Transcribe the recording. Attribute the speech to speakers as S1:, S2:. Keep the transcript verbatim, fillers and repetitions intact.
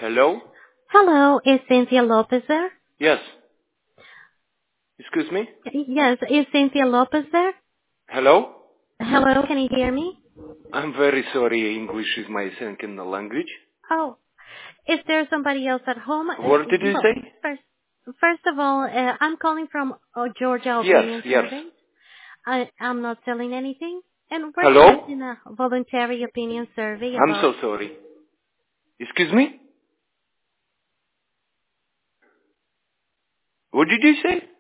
S1: Hello?
S2: Hello, is Cynthia Lopez there?
S1: Yes. Excuse me?
S2: Yes, is Cynthia Lopez there?
S1: Hello?
S2: Hello, can you hear me?
S1: I'm very sorry, English is my second language.
S2: Oh, is there somebody else at home? Uh,
S1: What did you
S2: Look,
S1: say?
S2: first, first of all, uh, I'm calling from uh, Georgia
S1: Yes,
S2: Opinion
S1: yes.
S2: Survey. I, I'm not selling anything, and we're
S1: Hello?
S2: conducting a voluntary opinion survey
S1: I'm
S2: about.
S1: so sorry. Excuse me? What did you say?